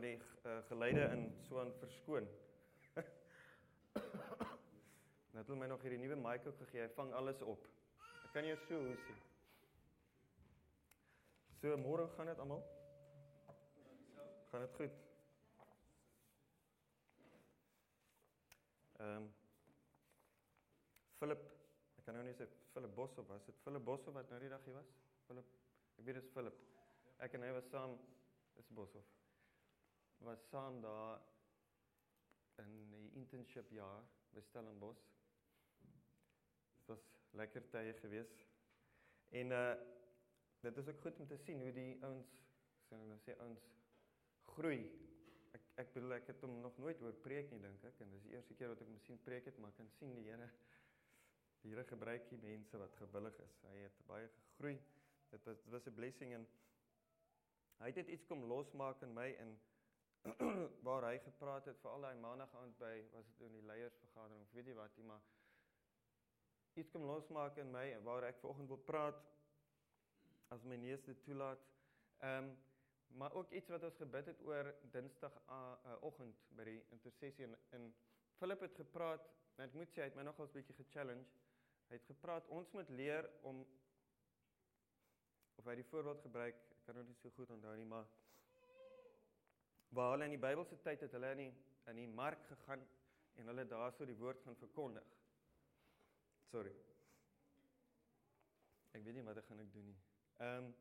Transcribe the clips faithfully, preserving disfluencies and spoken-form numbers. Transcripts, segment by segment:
die uh, geleide in so aan verskoon. Nou het hulle my nog hierdie nuwe mic ook gegee, hy vang alles op. Ek kan jou so hoe sien. So, môre gaan dit almal? Gaan dit goed? Ehm um, Philip, ek kan nou nie sê Philip Boshoff was, dit Philip Boshoff wat nou die dag hier was? Philip, ek weet dit is Philip. Ek en hy was saam, dis Boshoff. Was saam daar in die internship jaar by Stellenbosch. Dit was lekker tye gewees. En uh dit is ook goed om te sien hoe die ouens, ek sê nou sê ouens groei. Ek ek bedoel ek het hom nog nooit hoor preek nie dink ek en dis die eerste keer wat ek hom sien preek het, maar ek kan sien die Here die Here gebruik die mense wat gewillig is. Hy het baie gegroei. Dit was dit was 'n blessing en hy het dit iets kom losmaak in my en waar hy gepraat het vir al daai maandag aand by was dit in die leiersvergadering of weet jy wat, maar iets kom losmaak in my waar ek vanoggend wil praat as my neus dit toelaat. Ehm um, maar ook iets wat ons gebid het oor Dinsdag uh, oggend by die intersessie en, en Philip het gepraat en ek moet sê hy het my nogals 'n bietjie gechallenge. Hy het gepraat ons moet leer om of hy die voorbeeld gebruik, ek kan nou nie so goed onthou nie, maar waar hulle in die Bybelse tyd het hulle in die, in die mark gegaan en hulle daar so die woord gaan verkondig. Sorry. Ek weet nie wat ek gaan ek doen nie. Ehm um,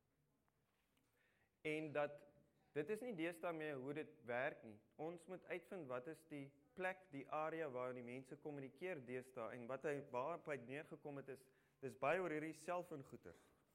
en dat dit is nie deesdae meer hoe dit werk nie. Ons moet uitvind wat is die plek, die area waar die mense kommunikeer deesdae en wat hy waarop hy neergekom het is dis baie oor hierdie selfoongoeder.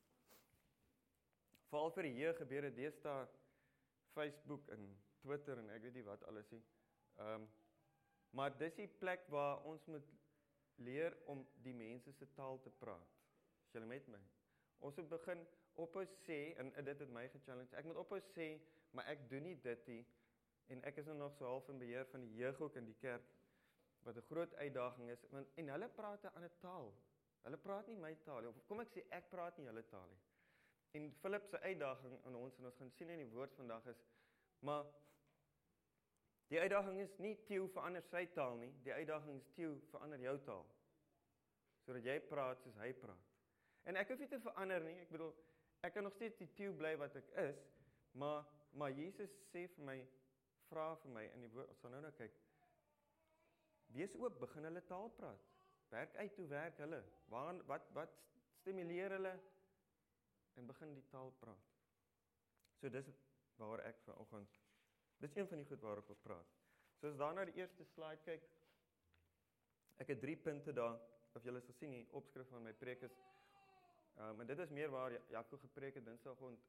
Veral vir die jeug gebeur dit deesdae Facebook en Twitter en ek weet nie wat alles nie. Ehm um, maar dis die plek waar ons moet leer om die mense se taal te praat. Is julle met my? Ons moet begin ophou sê, en dit het my gechallenge, ek moet ophou sê, maar ek doen nie dit nie, en ek is nou nog so half in beheer van die jeug ook in die kerk, wat 'n groot uitdaging is, want, en hulle praat 'n ander taal, hulle praat nie my taal, of kom ek sê, ek praat nie hulle taal nie. En Philip se uitdaging aan ons, en ons gaan sien in die woord vandag is, maar die uitdaging is nie Theo verander sy taal nie, die uitdaging is Theo verander jou taal, sodat jy praat soos hy praat. En ek hoef nie te verander nie, ek bedoel, ek kan nog steeds die Theo bly wat ek is, maar, maar Jesus sê vir my, vra vir my in die woord, ons sal nou nou kyk, wees oop, begin hulle taal praat, werk uit hoe werk hulle, waar, wat, wat stimuleer hulle, en begin die taal praat. So dis waar ek vanoggend, dis een van die goed waar ek wil praat. So as daar na die eerste slide kyk, ek het drie punte daar, of julle sal sien die opskrif van my preek is, um, en dit is meer waar Jaco gepreek het, Dinsdag aand,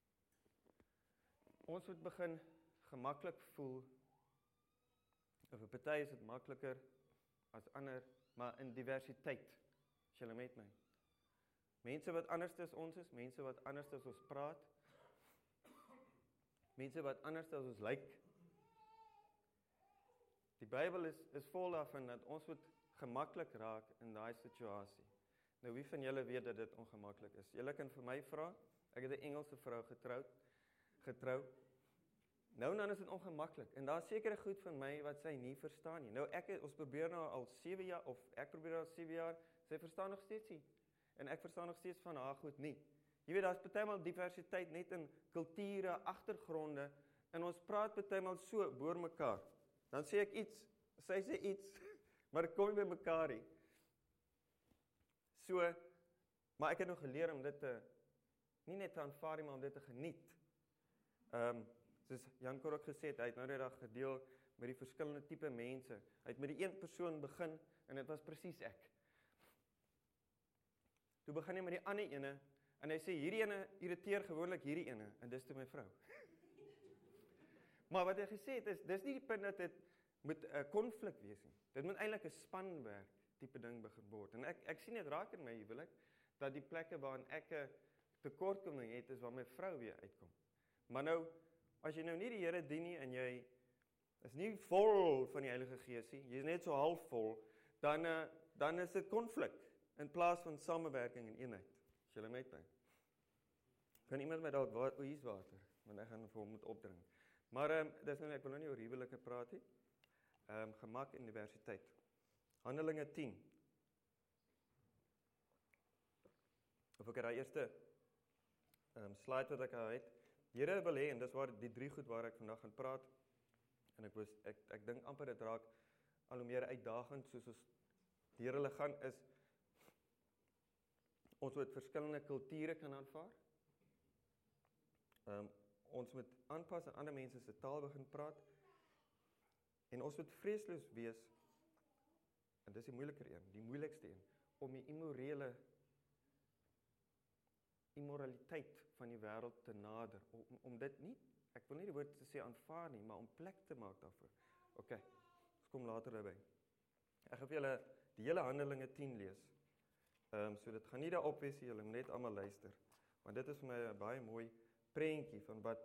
ons moet begin gemaklik voel, of op party is dit makliker as ander, maar in diversiteit, as julle met my. Mense wat anders as ons is, mense wat anders as ons praat, mense wat anders as ons lyk. Die Bybel is, is vol daarvan dat ons moet gemaklik raak in daai situasie. Nou wie van julle weet dat dit ongemaklik is? Julle kan vir my vra, ek het 'n Engelse vrou getroud, getrou. Nou en dan is dit ongemaklik en daar is sekere goed van my wat sy nie verstaan nie. Nou ek ons probeer nou al sewe jaar of ek probeer al sewe jaar, sy verstaan nog steeds nie. En ek verstaan nog steeds van haar goed nie. Jy weet, daar is partymal diversiteit net in kulture, agtergronde, en ons praat partymal so boor mekaar. Dan sê ek iets, sy sê iets, maar ek kom nie by mekaar nie. So, maar ek het nog geleer om dit te, nie net te aanvaar nie, maar om dit te geniet. Ehm, um, soos Jan Korok gesê het, hy het nou die dag gedeel met die verskillende tipe mense. Hy het met die een persoon begin, en dit was presies ek. Toe begin hy met die ander ene, en hy sê, hierdie ene irriteer gewoonlik hierdie ene, en dis toe my vrou. Maar wat hy gesê het, is, dis nie die punt dat dit moet 'n uh, konflik wees nie. Dit moet eintlik 'n spanwerk tipe ding begin word. En ek, ek sien dit raak in my huwelik, dat die plekke waarin ek 'n tekortkoming het, is waar my vrou weer uitkom. Maar nou, as jy nou nie die Here dien nie, en jy is nie vol van die Heilige Gees nie, jy is net so half vol, dan, uh, dan is dit konflik, in plaas van samewerking en eenheid. As julle met my. Kan iemand my dalk wa- oeis water, want ek gaan vir hom moet opdrink. Maar um, dis nou, ek wil nou nie oor huwelike praat nie. Um, Gemak Universiteit. Handelinge tien. Of ek daai eerste um, slide wat ek het. Here wil hê, en dis waar die drie goed waar ek vandag gaan praat. En ek was ek ek dink amper dit raak al hoe meer uitdagend soos ons deur hulle gaan is ons moet verskillende kulture kan aanvaar. Um, ons moet aanpas aan ander mense se taal begin praat. En ons moet vreesloos wees, en dis die moeiliker een, die moeilikste een, om die immorele immoraliteit van die wêreld te nader, om, om dit nie, ek wil nie die woord te sê aanvaar nie, maar om plek te maak daarvoor. Ok, ons kom later daarby. Ek gaan vir julle die hele Handelinge tien lees, um, so dit gaan nie daarop wees, julle moet net allemaal luister, want dit is vir my 'n baie mooi prentjie van wat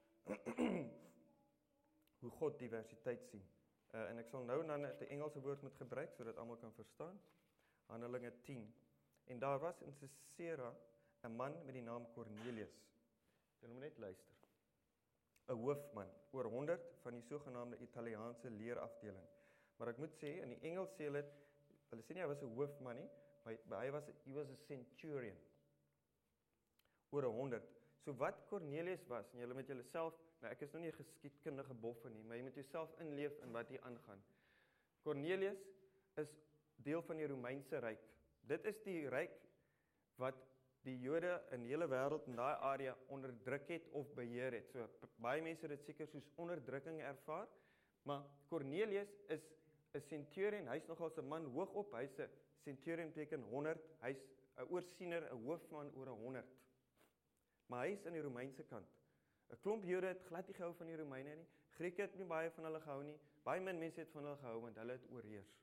hoe God diversiteit sien. Uh, en ek sal nou dan 'n Engelse woord moet gebruik, sodat almal kan verstaan. Handelinge tien. En daar was in Caesarea 'n man met die naam Cornelius. Julle moet net luister. 'n Hoofman, oor honderd van die sogenaamde Italiaanse leerafdeling. Maar ek moet sê, in die Engels sê hulle, hulle sê nie hy was 'n hoofman nie, maar hy was, he was a centurion. Oor honderd. So wat Cornelius was, en julle met julle self, nou ek is nou nie 'n geskiedkundige boffe nie, maar jy moet jouself inleef in wat hier aangaan. Cornelius is deel van die Romeinse ryk. Dit is die ryk wat die Jode in die hele wêreld in daai area onderdruk het of beheer het. So baie mense het dit seker soos onderdrukking ervaar, maar Cornelius is 'n centurion, hy's nogal 'n man hoog op, hy's 'n centurion beteken honderd, hy's 'n oorsiener, 'n hoofman oor honderd. Maar hy's in die Romeinse kant. 'n Klomp Jode het glad nie gehou van die Romeine nie. Grieke het nie baie van hulle gehou nie. Baie min mense het van hulle gehou want hulle het oorheers.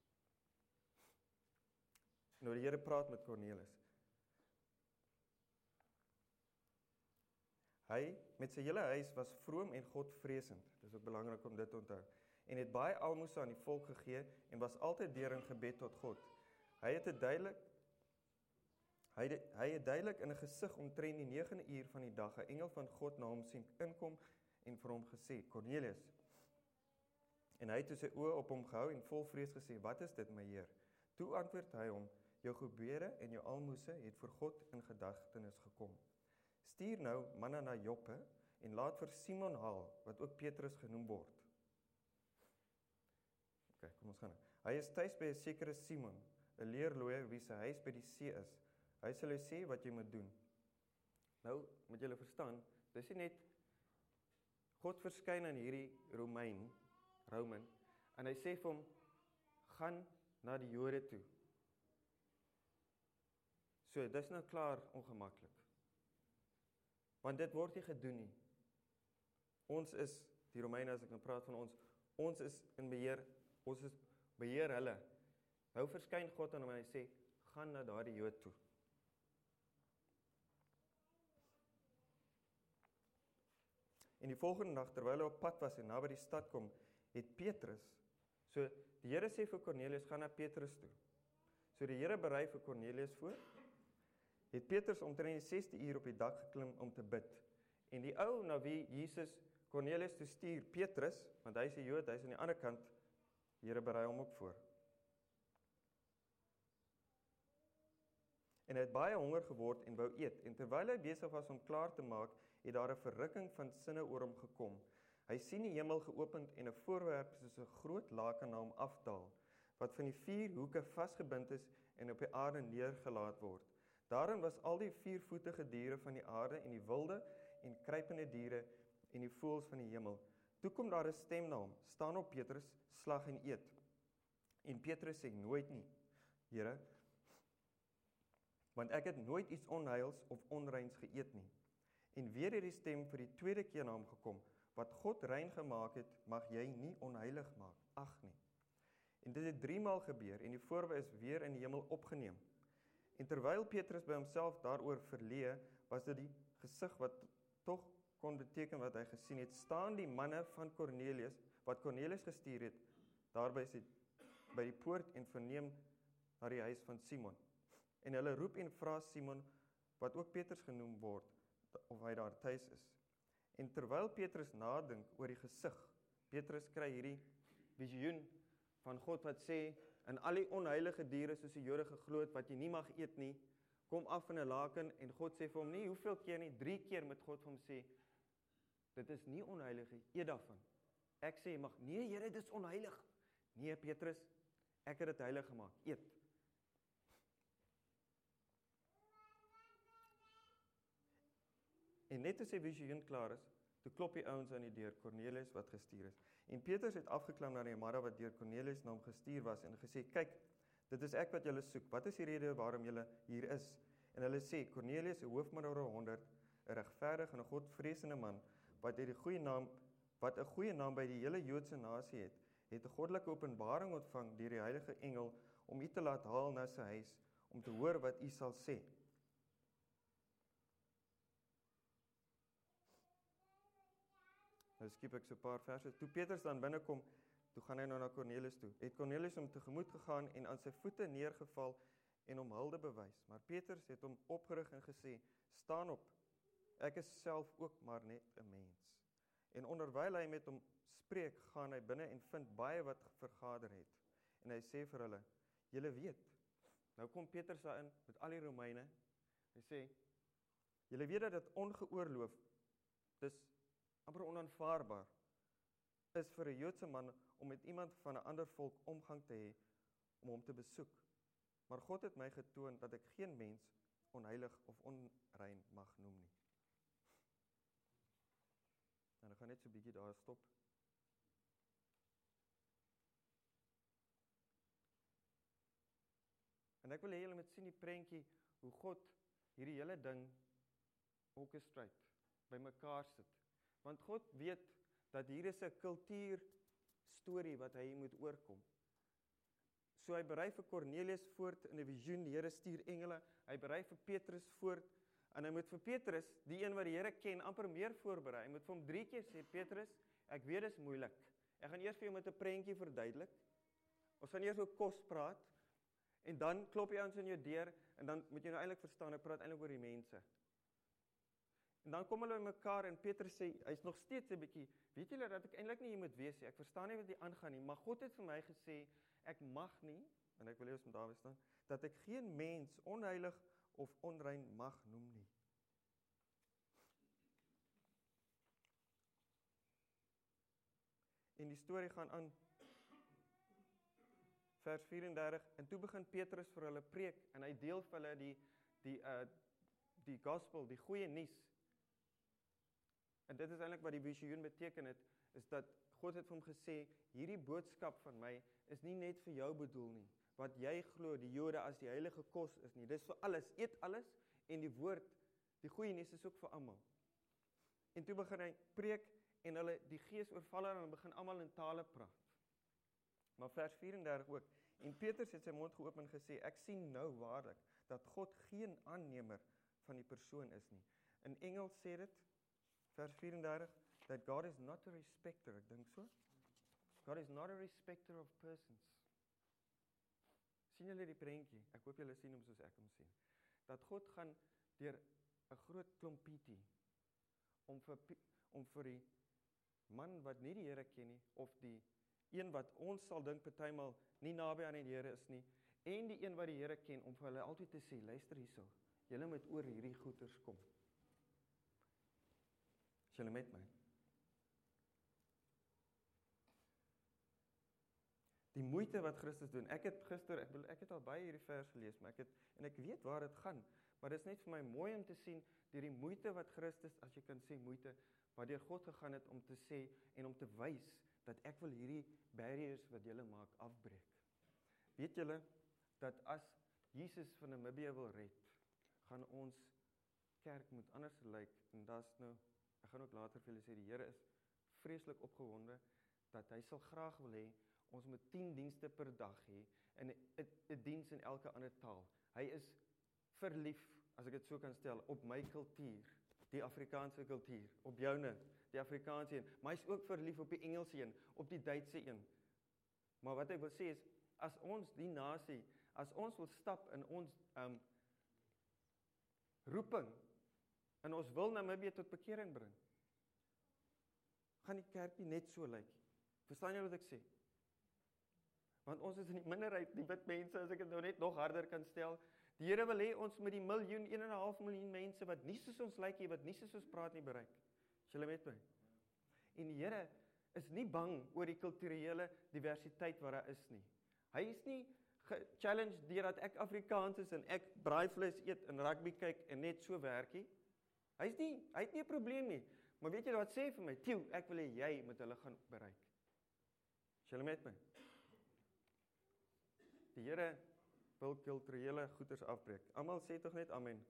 Nou die Here praat met Cornelius. Hy met sy hele huis was vroom en Godvreesend. Dis ook belangrik om dit te onthou. En het baie almoses aan die volk gegee en was altyd deur in gebed tot God. Hy het dit duidelik Hy het, hy het duidelik in 'n gesig omtrent die negende uur van die dag 'n engel van God na hom sien inkom en vir hom gesê, Cornelius. En hy het toe sy oë op hom gehou en vol vrees gesê, wat is dit, my Heer? Toe antwoord hy hom, jou gebede en jou almoses het vir God in gedagtenis gekom. Stuur nou manne na Joppe en laat vir Simon haal, wat ook Petrus genoem word. Ok, kom ons gaan nou. Hy is tuis by 'n sekere Simon, 'n leerlooier wie sy huis by die see is. Hy sal jou sê wat jy moet doen. Nou, moet julle verstaan, dis nie net God verskyn aan hierdie Romein, Roman, en hy sê vir hom, gaan na die Jode toe. So, dis nou klaar ongemaklik. Want dit word nie gedoen nie. Ons is, die Romeine as ek nou praat van ons, ons is in beheer, ons is beheer hulle. Nou verskyn God aan hom en hy sê, gaan na daardie Jood toe. En die volgende dag, terwyl hy op pad was en na by die stad kom, het Petrus, so die Here sê vir Cornelius, gaan na Petrus toe. So die Here berei vir Cornelius voor, het Petrus omtrent die sesde uur op die dak geklim om te bid. En die ou na wie Jesus Cornelius toe stuur, Petrus, want hy is 'n Jood, hy is aan die ander kant, die Here berei hom ook voor. En hy het baie honger geword en wou eet, en terwyl hy besig was om klaar te maak, het daar 'n verrukking van sinne oor hom gekom. Hy sien die hemel geopend en 'n voorwerp soos 'n groot laken na hom afdaal, wat van die vier hoeke vasgebind is en op die aarde neergelaat word. Daarin was al die viervoetige diere van die aarde en die wilde en kruipende diere en die voëls van die hemel. Toe kom daar 'n stem na hom, staan op Petrus, slag en eet. En Petrus sê, nooit nie, Here, want ek het nooit iets onheils of onreins geëet nie. En weer het die stem vir die tweede keer na hom gekom, wat God rein gemaak het, mag jy nie onheilig maak, ag nie. En dit het driemaal gebeur, en die voorwerp is weer in die hemel opgeneem. En terwyl Petrus by homself daaroor verleë, was dit die gesig wat tog kon beteken wat hy gesien het, staan die manne van Cornelius, wat Cornelius gestuur het, daarby sy, by die poort en verneem na die huis van Simon. En hulle roep en vra Simon, wat ook Petrus genoem word, of hy daar tuis is. En terwyl Petrus nadink oor die gesig, Petrus kry hierdie visioen van God wat sê, in al die onheilige diere soos die Jode geglo het, wat jy nie mag eet nie, kom af in 'n laken, en God sê vir hom nie, hoeveel keer nie, drie keer met God vir hom sê, dit is nie onheilig nie, eet daarvan. Ek sê, mag, nee Here, dit is onheilig. Nee Petrus, ek het dit heilig gemaak, eet. En net as die visioen klaar is, toe klop die ouens aan die deur, Cornelius wat gestuur is. En Petrus het afgeklim na die manne wat deur Cornelius na hom gestuur was en gesê, kyk, dit is ek wat julle soek, wat is die rede waarom julle hier is? En hulle sê, Cornelius, 'n hoofman oor honderd, 'n regverdige en 'n godvreesende man, wat het die goeie naam, wat 'n goeie naam by die hele Joodse nasie het, het 'n goddelike openbaring ontvang deur die heilige engel om u te laat haal na sy huis, om te hoor wat u sal sê. Nou skiep ek so 'n paar verse. Toe Petrus dan binnekom, toe gaan hy nou na Cornelius toe. Het Cornelius hom tegemoet gegaan en aan sy voete neergeval en hom hulde bewys. Maar Petrus het hom opgerig en gesê, staan op, ek is self ook maar net 'n mens. En onderwyl hy met hom spreek, gaan hy binne en vind baie wat vergader het. En hy sê vir hulle, julle weet, nou kom Petrus daarin met al die Romeine, hy sê, julle weet dat dit ongeoorloof, dis amper onaanvaarbaar, is vir 'n Joodse man om met iemand van 'n ander volk omgang te hê, om hom te besoek. Maar God het my getoon dat ek geen mens onheilig of onrein mag noem nie. En ek gaan net so 'n bietjie daar stop. En ek wil hê julle moet sien die prentjie, hoe God hierdie hele ding orchestrate, by mekaar sit. Want God weet dat hier is 'n kultuur storie wat hy moet oorkom. So hy berei vir Cornelius voort in 'n visioen, die Here stuur engele, hy berei vir Petrus voort, en hy moet vir Petrus, die een wat die Here ken, amper meer voorberei. Hy moet vir hom drie keer sê, Petrus, ek weet dit is moeilik. Ek gaan eers vir jou met 'n prentjie verduidelik. Ons gaan eers oor kos praat, en dan klop jy ons in jou deur, en dan moet jy nou eintlik verstaan, ek praat eintlik oor die mense. En dan kom hulle by mekaar en Petrus sê, hy's nog steeds 'n bietjie, weet julle dat ek eintlik nie hier moet wees nie, ek verstaan nie wat hier aangaan nie, maar God het vir my gesê, ek mag nie, en ek wil hê ons moet daar staan, dat ek geen mens onheilig of onrein mag noem nie. En die storie gaan aan, vers vyf-en-dertig, en toe begin Petrus vir hulle preek, en hy deel vir hulle die, die, uh, die gospel, die goeie nuus. En dit is eintlik wat die visioen beteken het, is dat God het vir hom gesê, hierdie boodskap van my is nie net vir jou bedoel nie, wat jy glo, die Jode as die heilige kos is nie, dis vir alles, eet alles, en die woord, die goeie nuus is ook vir almal. En toe begin hy preek, en hulle, die gees oorval en hulle begin almal in tale praat. Maar vers vyf-en-dertig ook, en Petrus het sy mond geopen en gesê, ek sien nou waarlik, dat God geen aannemer van die persoon is nie. In Engels sê dit, vers vyf-en-dertig, that God is not a respecter, ek dink so. God is not a respecter of persons. Sien julle die prentjie? Ek hoop julle sien hom soos ek hom sien. Dat God gaan deur 'n groot klomp pietie, om vir, om vir die man wat nie die Here ken nie, of die een wat ons sal dink partymal nie naby aan die Here is nie, en die een wat die Here ken, om vir hulle altyd te sê, luister hierso, julle moet oor hierdie goeters kom. Is julle met my? Die moeite wat Christus doen, ek het gister, ek, wil, ek het al baie hierdie vers gelees, maar ek het, en ek weet waar dit gaan, maar dit is net vir my mooi om te sien, deur die moeite wat Christus, as jy kan sê moeite, wat deur God gegaan het om te sê, en om te wys, dat ek wil hierdie barriers wat julle maak, afbreek. Weet julle, dat as Jesus van Namibië wil red, gaan ons kerk moet anders lyk, en dat is nou, ek gaan ook later vir julle sê, die Here is vreeslik opgewonde, dat hy sal graag wil hê, ons moet tien dienste per dag hê, en 'n diens in elke ander taal. Hy is verlief, as ek dit so kan stel, op my kultuur, die Afrikaanse kultuur, op joune, die Afrikaanse een, maar hy is ook verlief op die Engelse een, op die Duitse een. Maar wat ek wil sê is, as ons die nasie, as ons wil stap in ons um, roeping, en ons wil Namibië tot bekering bring, gaan die kerk nie net so lyk. Verstaan julle wat ek sê? Want ons is in die minderheid, die wit mense, as ek dit nou net nog harder kan stel. Die Here wil hê ons met die miljoen, een en 'n half miljoen mense wat nie soos ons lyk nie, wat nie soos ons praat nie, bereik. Is julle met my? En die Here is nie bang oor die kulturele diversiteit wat daar is nie. Hy is nie ge-challenged deurdat ek Afrikaans is en ek braaivleis eet en rugby kyk en net so werk nie. Hy is nie, hy het nie 'n probleem nie. Maar weet jy wat sê vir my? Tieu, ek wil hê jy moet hulle gaan bereik. Is julle met my? Die Here wil kulturele goeders afbreek. Almal sê tog net amen.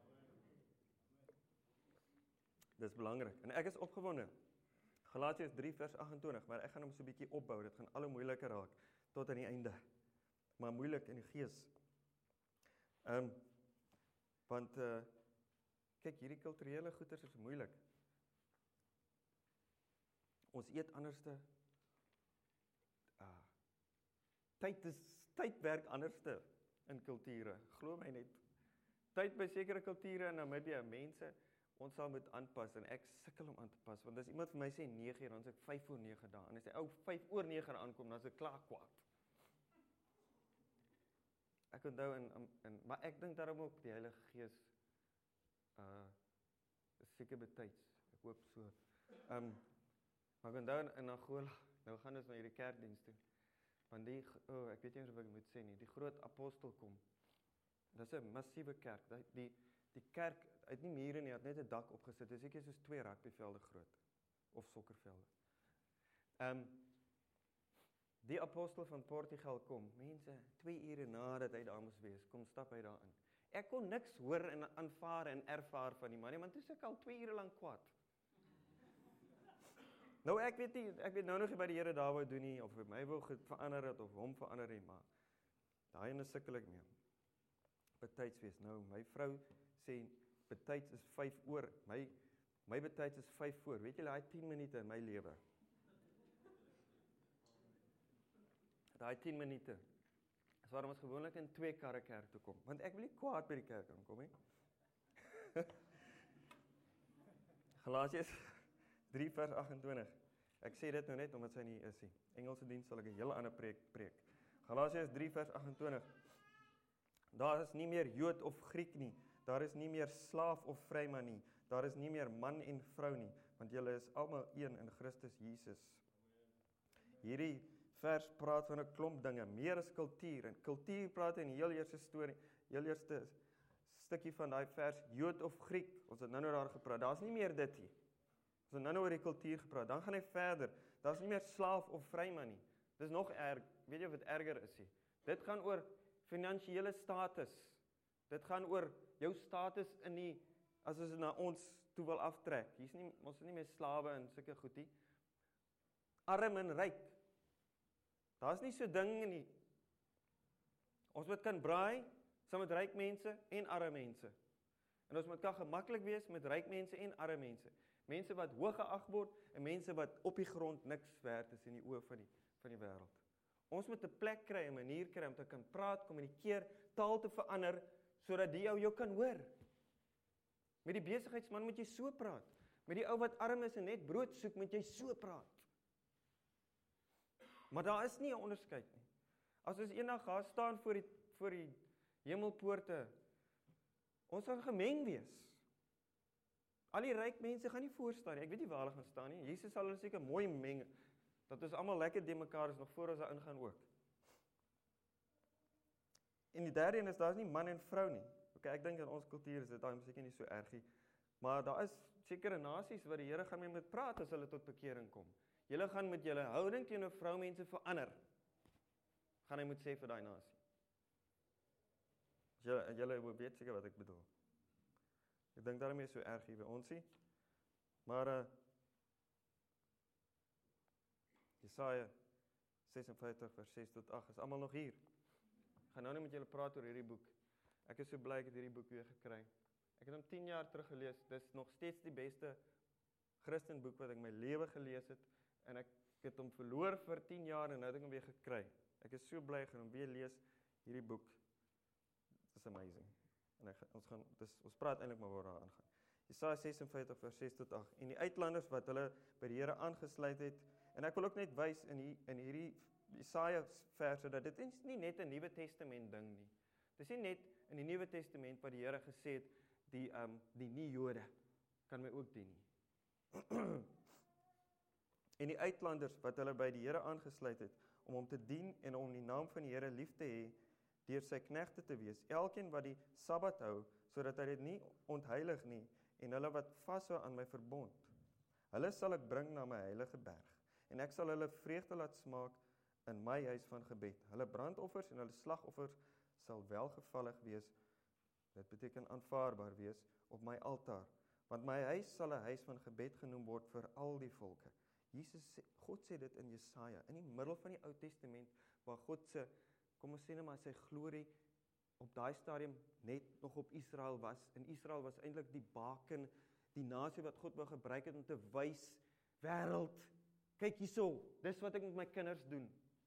Dis belangrik. En ek is opgewonde. Galasiërs drie vers agt en twintig, maar ek gaan hom so 'n bietjie opbou. Dit gaan al hoe moeiliker raak tot aan die einde. Maar moeilik in die gees. Ehm um, want uh, kyk, hierdie kulturele goeders is moeilik. Ons eet anderste. Ah. Tyd is tyd werk anderste in kulture. Glo my net. Tyd by sekere kulture in Namibië, mense, ons sal moet aanpas en ek sukkel om aan te pas, want as iemand vir my sê nege uur, dan sê ek vyf voor nege daar, en as hy ou vyf oor nege aankom, dan is ek klaar kwaad. Ek onthou en, en maar ek dink daarom ook die Heilige Gees uh is seker betyds. Ek hoop so. Ehm um, maar ek onthou in, in Angola, nou gaan ons na hierdie kerkdiens toe. Want die oh, ek weet nie of ek moet sê nie, die groot apostel kom. Dis 'n massiewe kerk. Die die, die kerk het nie mure nie, het net 'n dak opgesit. Dit is seker soos twee rugbyvelde groot of sokkervelde. Ehm um, Die apostel van Portugal kom, mense, twee ure nadat hy daar moes wees, kom stap hy daar in. Ek kon niks hoor en aanvaar en ervaar van die man nie, want toe is ek al twee ure lank kwaad. Nou ek weet nie, ek weet nou nog nie by die Here daar wou doen nie, of vir my wou verander het, of hom verander nie, maar daai ene sukkel ek mee. Betyds wees, nou, my vrou sê, betyds is vyf oor, my, my betyds is vyf voor, weet julle, daai tien minute in my lewe. Daai tien minute, is waarom ons gewoonlik in twee karre kerk toe kom, want ek wil nie kwaad by die kerk aankom, he. Galasiërs drie vers agt en twintig, ek sê dit nou net omdat sy nie is nie, Engelse diens sal ek 'n hele ander preek preek. Galasiërs drie vers agt en twintig, daar is nie meer Jood of Griek nie, daar is nie meer slaaf of vryman nie, daar is nie meer man en vrou nie, want julle is almal een in Christus Jesus. Hierdie vers praat van 'n klomp dinge, meer as kultuur, en kultuur praat in die heel eerste storie, heel eerste stukkie van daai vers, Jood of Griek, ons het nou nou daar gepraat, daar is nie meer dit nie, ons het nou nou oor die kultuur gepraat, dan gaan hy verder, daar is nie meer slaaf of vryman nie, dit is nog erg, weet jy wat erger is nie, dit gaan oor finansiële status, dit gaan oor jou status in die, as ons na ons toe wil aftrek, hier is nie, ons is nie meer slawe en sulke goed nie, arm en ryk, daar is nie so ding nie. Ons moet kan braai, saam met ryk mense en arme mense. En ons moet kan gemaklik wees met ryk mense en arme mense. Mense wat hoog geag word, en mense wat op die grond niks werd is in die oë van die, van die wêreld. Ons moet 'n plek kry, 'n manier kry om te kan praat, kommunikeer, taal te verander, sodat die ou jou kan hoor. Met die besigheidsman moet jy so praat. Met die ou wat arm is en net brood soek, moet jy so praat. Maar daar is nie 'n onderskeid nie. As ons eendag gaan staan voor die, voor die hemelpoorte, ons gaan gemeng wees. Al die ryk mense gaan nie voor staan nie. Ek weet nie waar hulle gaan staan nie. Jesus sal hulle seker mooi meng, dat ons almal lekker de mekaar is, nog voor ons daar ingaan ook. En die derde een is, daar is nie man en vrou nie. Ok, ek dink in ons kultuur is dit daar seker nie so erg nie. Maar daar is sekere nasies wat die Here gaan mee met praat as hulle tot bekering kom. Julle gaan met julle houding teenoor vroumense verander, gaan hy moet sê vir daai nasie. Julle, julle weet seker wat ek bedoel. Ek dink daarmee is so erg hier by ons nie. Maar uh, Jesaja ses en vyftig vers ses tot agt is almal nog hier. Ek gaan nou net met julle praat oor hierdie boek. Ek is so bly ek het hierdie boek weer gekry. Ek het hom tien jaar terug gelees. Dis nog steeds die beste Christenboek wat ek in my lewe gelees het. En ek het hom verloor vir tien jaar en nou het ek hom weer gekry. Ek is so bly ek gaan hom weer lees, hierdie boek. Dit is amazing. En ek, ons gaan, dis, ons praat eintlik maar waar daar aangaan. Jesaja ses en vyftig vers ses tot agt. En die uitlanders wat hulle by die Here aangesluit het, en ek wil ook net wys in die, in hierdie Jesaja verse dat dit is nie net 'n Nuwe Testament ding nie. Dis nie net in die Nuwe Testament wat die Here gesê het die um die nie-Jode kan my ook dien nie. En die uitlanders wat hulle by die Here aangesluit het om hom te dien en om die naam van die Here lief te hê deur sy knegte te wees, elkeen wat die Sabbat hou sodat hy dit nie ontheilig nie en hulle wat vashou aan my verbond. Hulle sal ek bring na my heilige berg en ek sal hulle vreugde laat smaak in my huis van gebed. Hulle brandoffers en hulle slagoffers sal welgevallig wees, dit beteken aanvaarbaar wees, op my altaar, want my huis sal 'n huis van gebed genoem word vir al die volke. Jesus sê, God sê dit in Jesaja, in die middel van die Ou Testament, waar God se, kom ons sê net maar sy glorie, op daai stadium net nog op Israel was, en Israel was eintlik die baken, die nasie wat God wou gebruik het om te wys, wêreld, kyk hierso, dis wat ek met my kinders doen.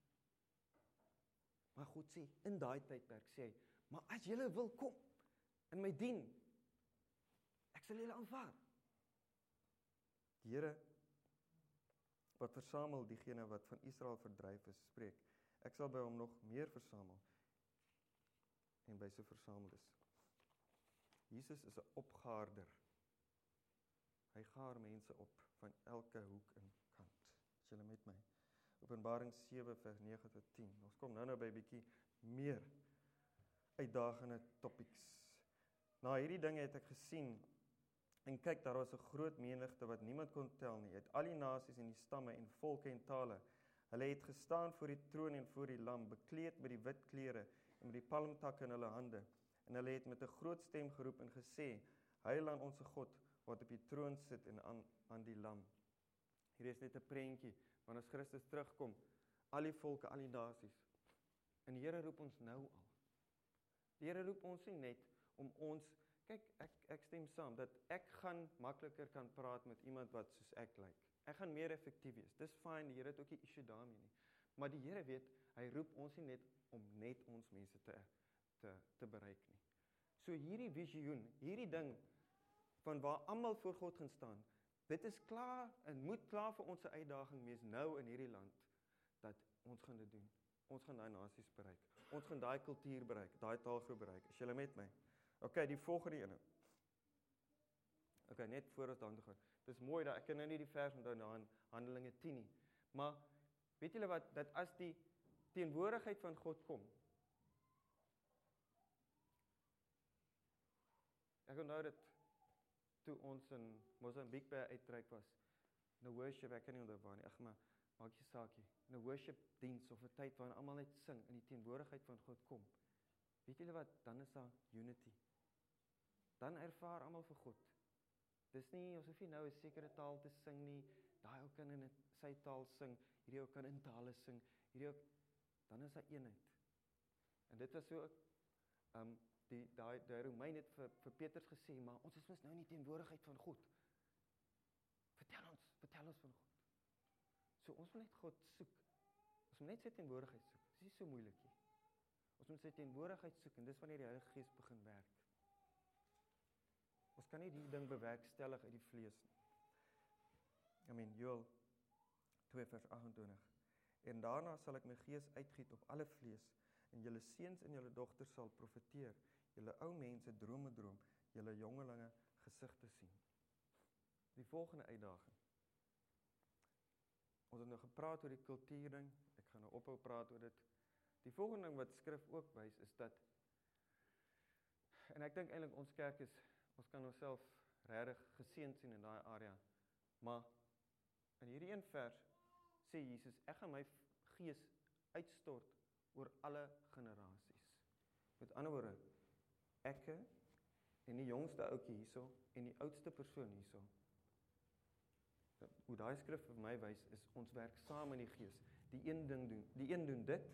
Maar God sê, in daai tydperk sê hy, maar as julle wil kom, en my dien, ek sal julle aanvaar. Die Here, wat versamel diegene wat van Israel verdryf is, spreek, ek sal by hom nog meer versamel, en by sy versameldes. Jesus is 'n opgaarder. Hy gaar mense op, van elke hoek en kant. Is julle met my? Openbaring sewe vers nege tot tien. Ons kom nou nou by 'n bietjie meer uitdagende topics. Na hierdie dinge het ek gesien, en kyk, daar was 'n groot menigte wat niemand kon tel nie, uit al die nasies en die stamme en volke en tale. Hulle het gestaan voor die troon en voor die lam, bekleed met die wit klere en met die palmtakke in hulle hande. En hulle het met 'n groot stem geroep en gesê, Heil aan ons God, wat op die troon sit en aan, aan die lam. Hier is net 'n prentjie, want as Christus terugkom, al die volke, al die nasies. En die Here roep ons nou al. Die Here roep ons nie net om ons, kyk, ek, ek stem saam, dat ek gaan makliker kan praat met iemand wat soos ek lyk. Ek gaan meer effektief wees. Dis fyn, die Here het ook nie issue daarmee nie. Maar die Here weet, hy roep ons nie net om net ons mense te, te, te bereik nie. So hierdie visioen, hierdie ding, van waar almal voor God gaan staan, dit is klaar, en moet klaar vir ons uitdaging wees nou in hierdie land, dat ons gaan dit doen. Ons gaan daai nasies bereik. Ons gaan daai kultuur bereik, daai taalgroep bereik. Is julle met my? Ok, die volgende ene. Ok, net voor ons dan te gaan. Dis mooi dat ek kan nou nie die vers onthou na Handelinge tien nie. Maar weet julle wat, dat as die teenwoordigheid van God kom, ek onthou dit toe ons in Mozambique by 'n uitreik was, 'n worship, ek kan nie onthou waar nie, ag maar, maak jy saakie, 'n worship diens of 'n tyd waarin almal net sing in die teenwoordigheid van God kom. Weet julle wat, dan is daar unity. Dan ervaar almal vir God. Dis nie, ons hoef nie nou 'n sekere taal te sing nie, daai ou kan in sy taal sing, hierdie ou kan in tale sing, hierdie ou, dan is daar eenheid. En dit was so ook, um, die, die, die Romein het vir, vir Petrus gesê, maar ons is mos nou in die teenwoordigheid van God. Vertel ons, vertel ons van God. So ons moet net God soek. Ons moet net sy teenwoordigheid soek. Dit is nie so moeilik nie. Ons moet sy teenwoordigheid soek, en dis wanneer die Heilige Gees begin werk. Ons kan nie die ding bewerkstellig uit die vlees nie. I mean, Joel twee vers agt-en-twintig. En daarna sal ek my gees uitgiet op alle vlees, en julle seuns en julle dogters sal profeteer, julle ou mense drome droom, julle jongelinge gesigte sien. Die volgende uitdaging. Ons het nou gepraat oor die kultuurding, ek gaan nou ophou praat oor dit. Die volgende ding wat skrif ook wys, is dat, en ek dink eintlik ons kerk is, ons kan onsself regtig geseënd sien in daai area, maar in hierdie een vers sê Jesus, ek gaan my gees uitstort oor alle generasies. Met ander woorde, ekke en die jongste ouetjie hierso en die oudste persoon hierso. Hoe daai skrif vir my wys is, ons werk saam in die gees. Die een ding doen, die een doen dit.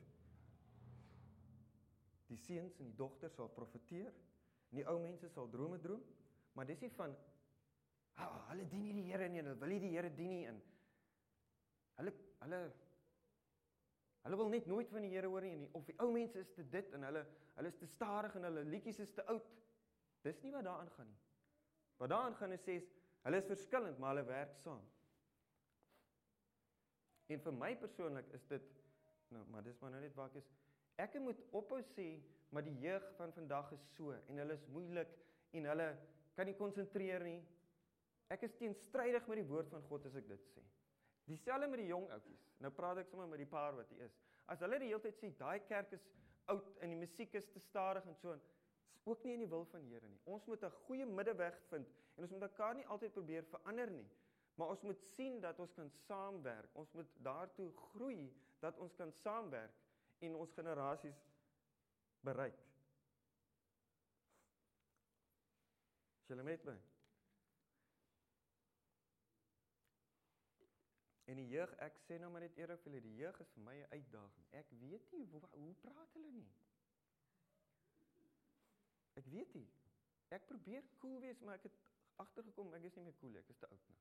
Die seuns en die dogters sal profeteer, en die ou mense sal drome droom, maar dis nie van, ah, hulle dien nie die Here nie, hulle wil nie die Here dien nie, en hulle, hulle, hulle wil net nooit van die Here hoor nie, of die ou mense is te dit, en hulle, hulle is te stadig, en hulle liedjies is te oud. Dis nie wat daaraan gaan nie. Wat daarin gaan is sê, hulle is verskillend, maar hulle werk saam. En vir my persoonlik is dit, nou, maar dis maar nou net waar ek is, ek moet ophou sê, maar die jeug van vandag is so, en hulle is moeilik, en hulle kan nie konsentreer nie. Ek is teenstrydig met die woord van God as ek dit sê. Dieselfde met die jong oukies. Nou praat ek sommer met die paar wat hier is. As hulle die hele tyd sê, daai kerk is oud, en die musiek is te stadig en so, is ook nie in die wil van die Here nie. Ons moet 'n goeie middeweg vind, en ons moet mekaar nie altyd probeer verander nie. Maar ons moet sien dat ons kan saamwerk. Ons moet daartoe groei, dat ons kan saamwerk, en ons generasies bereik. Is julle met my? En die jeug, ek sê nou maar net eerlik vir julle, die jeug is vir my 'n uitdaging. Ek weet nie, hoe, hoe praat hulle nie? Ek weet nie. Ek probeer cool wees, maar ek het agtergekom, ek is nie meer cool, ek is te oud nou.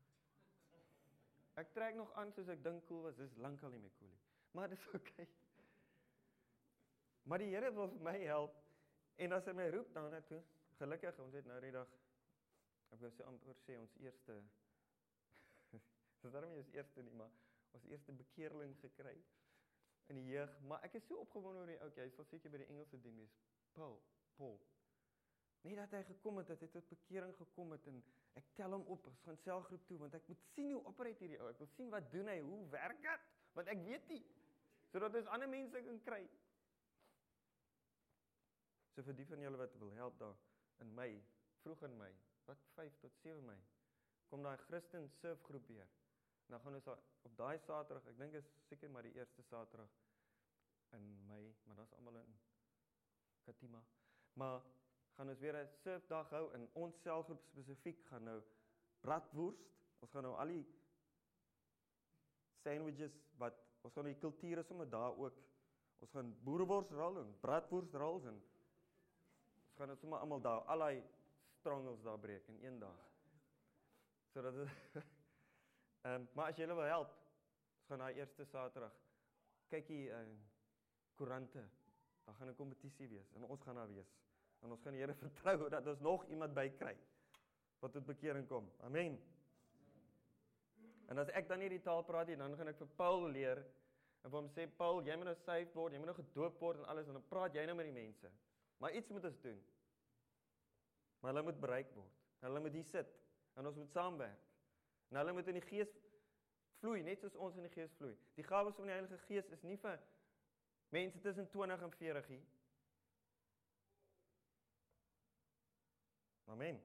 Ek trek nog aan soos ek dink cool was, dis lankal nie meer cool nie. Maar dis oké. Okay. Maar die Here wil vir my help, en as hy my roep daarna toe, gelukkig, ons het nou die dag, ek wil so amper sê, ons eerste, dis daarom nie ons eerste nie, maar ons eerste bekeerling gekry, in die jeug, maar ek is so opgewonde oor die ou, hy sal seker by die Engelse dien wees, Paul, Paul, nie dat hy gekom het, dat hy tot bekering gekom het, en ek tel hom op, ons gaan selgroep toe, want ek moet sien hoe operate hierdie ou, ek wil sien wat doen hy, hoe werk het, want ek weet nie, sodat ons ander mense kan kry. So vir die van julle wat wil help daar, in Mei, vroeg in Mei, wat vyf tot sewe Mei, kom daai Christen surfgroep weer. Nou gaan ons op daai Saterdag, ek dink is seker maar die eerste Saterdag in Mei, maar dat is allemaal in Katima, maar gaan ons weer 'n surfdag hou, en ons selgroep spesifiek gaan nou bratwurst, ons gaan nou al die sandwiches, wat, ons gaan die kulture sommer daar ook, ons gaan boerewors rol, en bratwurst rol, en ons gaan dit sommer allemaal daar, al die strangels daar breek in een dag. So dat is, um, maar as julle wil help, ons gaan na eerste Saterdag, kyk hier, uh, koerante, daar gaan 'n kompetisie wees, en ons gaan daar wees, en ons gaan die Here vertrou, dat ons nog iemand by kry, wat tot bekering kom, amen. En as ek dan nie die taal praat nie, dan gaan ek vir Paul leer, en vir hom sê, Paul, jy moet nou saved word, jy moet nou gedoop word en alles, en dan praat jy nou met die mense, maar iets moet ons doen, maar hulle moet bereik word, en hulle moet hier sit, en ons moet saamwerk, en hulle moet in die gees vloei, net soos ons in die gees vloei. Die gawes van die Heilige Gees is nie vir mense tussen twintig en veertig hier. Amen.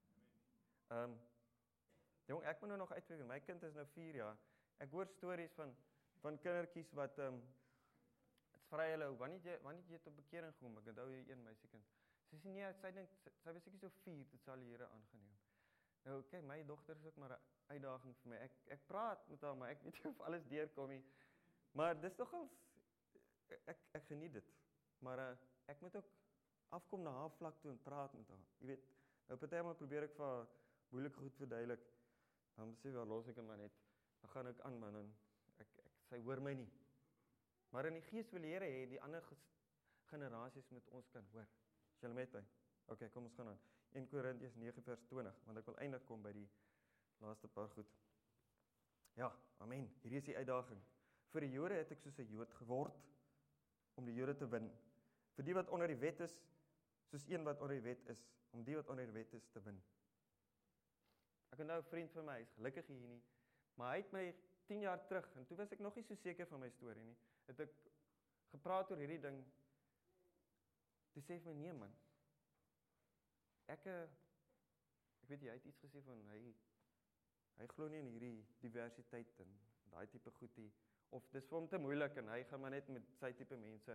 Um, jong, ek moet nou nog uitwerk, my kind is nou vier jaar, ek hoor stories van, van kindertjies wat, um, het is vry hulle, wanneer jy, wanneer jy tot bekering gekom, ek onthou hier een meisiekind, sy sê nee, sy dink, sy, sy was seker so vier, dit sal die Here aangeneem. Nou, kyk, my dogter is ook maar 'n uitdaging vir my. Ek ek praat met haar, maar ek weet nie of alles deurkom nie. Maar dis nogals ek ek geniet dit. Maar uh, ek moet ook afkom na haar vlak toe en praat met haar. Jy weet, nou partymal probeer ek vir haar moeilike goed verduidelik. Dan sê wel los ek hom maar net. Dan gaan ek aan man en ek ek sy hoor my nie. Maar in die gees wil die Here hê die ander generasies met ons kan hoor. Is julle met my? OK, kom ons gaan aan. Eerste Korintiërs nege vers twintig, want ek wil eindig kom by die laaste paar goed. Ja, amen. Hierdie is die uitdaging. Vir die Jode het ek soos 'n Jood geword om die Jode te win. Vir die wat onder die wet is, soos een wat onder die wet is, om die wat onder die wet is te win. Ek het nou 'n vriend van my, hy is gelukkig hier nie, maar hy het my tien jaar terug, en toe was ek nog nie so seker van my storie nie, het ek gepraat oor hierdie ding, toe sê vir my, nee man, ek, ek weet jy, hy het iets gesê van, hy, hy glo nie in hierdie diversiteit en daai tipe goedie, of dis vir hom te moeilik, en hy gaan maar net met sy tipe mense.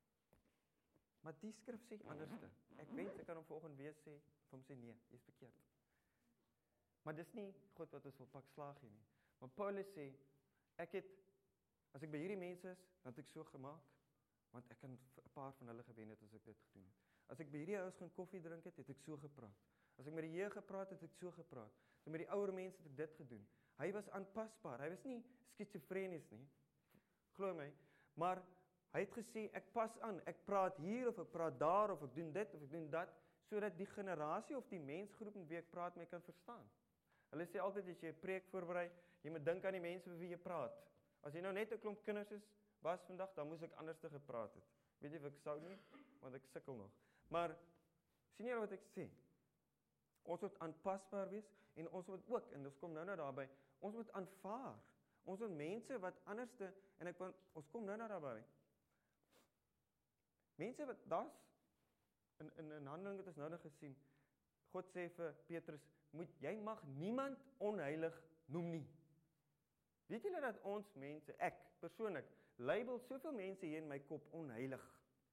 Maar die skrif sê anderste. Ek wens ek kan hom vanoggend weer sê, vir hom sê nee, jy is verkeerd. Maar dis nie God wat ons wil pak slaag hier nie. Maar Paulus sê, ek het, as ek by hierdie mense is, dan het ek so gemaak, want ek kan 'n paar van hulle gewen het as ek dit gedoen het. As ek by hierdie ouens gaan koffie drink het, het ek so gepraat. As ek met die jeug gepraat het, het ek so gepraat. As ek met die ouer mense het ek dit gedoen. Hy was aanpasbaar, hy was nie skizofrenies nie, glo my, maar hy het gesê, ek pas aan, ek praat hier, of ek praat daar, of ek doen dit, of ek doen dat, sodat die generasie of die mensgroep met wie ek praat my kan verstaan. Hulle sê altyd as jy 'n preek voorberei, jy moet dink aan die mense met wie jy praat. As jy nou net 'n klomp kinders is, was vandag, dan moes ek anders te gepraat het. Weet jy of ek sou nie, want ek sukkel nog. Maar sien jy wat ek sê? Ons moet aanpasbaar wees en ons moet ook, en ons kom nou nou daarby, ons moet aanvaar. Ons moet mense wat anderste, en ek ons kom nou nou daarby. Mense wat, daar's, in, in, in Handelinge het ons nou nog gesien, God sê vir Petrus, moet, jy mag niemand onheilig noem nie. Weet julle dat ons mense, ek persoonlik, label soveel mense hier in my kop onheilig.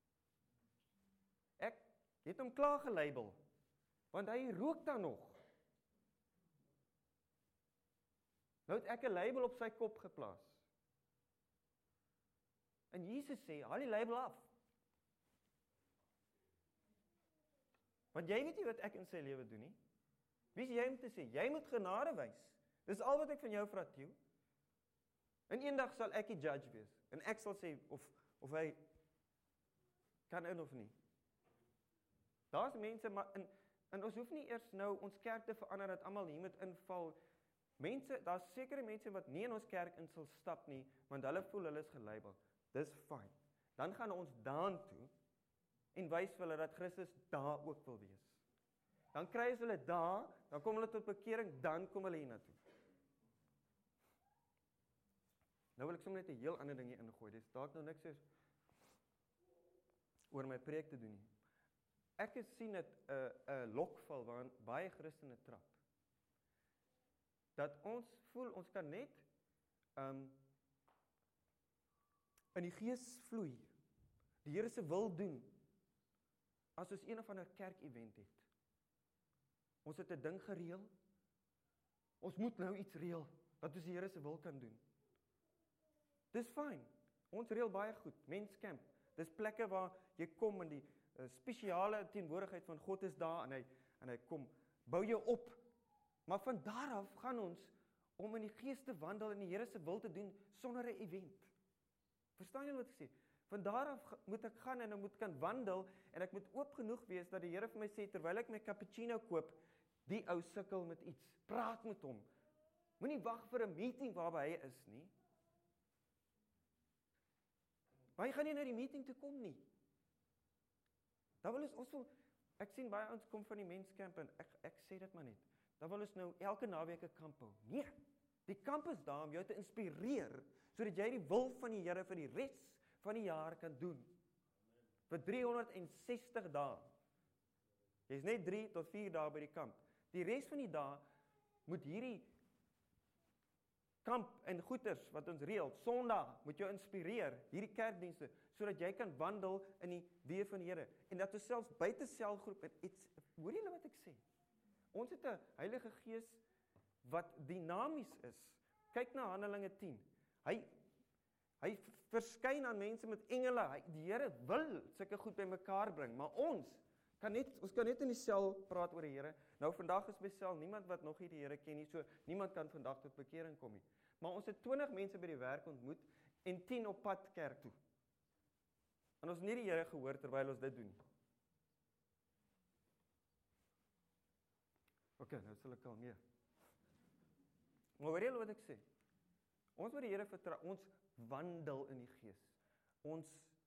Ek het hom klaar gelabel, want hy rook dan nog. Nou het ek 'n label op sy kop geplaas. En Jesus sê, haal die label af. Want jy weet nie wat ek in sy lewe doen nie. Wie is jy om te sê? Jy moet genade wys. Dis al wat ek van jou vra, Theo. En eendag sal ek die judge wees. En ek sal sê, of, of hy kan in of nie. Daar's mense, maar in, en ons hoef nie eers nou ons kerk te verander, dat almal hier moet inval. Mense, daar's sekere mense wat nie in ons kerk in sal stap nie, want hulle voel hulle is gelabel. Dis fyn. Dan gaan ons daartoe, en wys vir hulle dat Christus daar ook wil wees. Dan kry hulle daar, dan kom hulle tot bekering, dan kom hulle hiernatoe. Nou wil ek sommer net 'n heel ander ding hier ingooi. Dis dalk nou niks is oor my preek te doen nie. Ek het sien dit 'n uh, 'n uh, lokval waarin baie Christene trap. Dat ons voel ons kan net um in die gees vloei. Die Here se wil doen. As ons een of ander kerk-event het. Ons het 'n ding gereël. Ons moet nou iets reël, dat ons die Here se wil kan doen. Dis fyn. Ons reël baie goed. Menscamp. Dis plekke waar jy kom en die uh, spesiale teenwoordigheid van God is daar en hy en hy kom bou jou op. Maar van daar af gaan ons om in die gees te wandel en die Here se wil te doen sonder 'n event. Verstaan julle wat ek sê? Van daar af moet ek gaan en ek moet kan wandel en ek moet oop genoeg wees dat die Here vir my sê terwyl ek my cappuccino koop, die ou sukkel met iets. Praat met hom. Moenie wag vir 'n meeting waarby hy is nie. Maar hy gaan nie na die meeting toe kom nie. Dan wil ons ons wil, ek sien baie ons kom van die menskamp en ek ek sê dit maar net. Dan wil ons nou elke naweek 'n kamp hou. Nee. Die kamp is daar om jou te inspireer sodat jy die wil van die Here vir die res van die jaar kan doen. Vir driehonderdsestig dae. Jy's net drie tot vier dae by die kamp. Die res van die dae moet hierdie kamp en goeders wat ons reël, Sondag moet jou inspireer, hierdie kerkdienste, sodat jy kan wandel in die weë van die Here. En dat ons selfs buite selgroep en iets, hoor julle wat ek sê? Ons het 'n Heilige Gees wat dinamies is. Kyk na Handelinge tien. Hy hy verskyn aan mense met engele. Hy, die Here wil sulke goed bymekaar bring, maar ons kan net ons kan net in die sel praat oor die Here. Nou vandag is by sel niemand wat nog nie die Here ken nie, so niemand kan vandag tot bekering kom nie. Maar ons het twintig mense by die werk ontmoet en tien op pad kerk toe. En ons het nie die Here gehoor terwyl ons dit doen. Ok, nou sal ek kalmeer. Maar hoor julle wat ek sê? Ons moet die Here vertrou, ons wandel in die Gees. Ons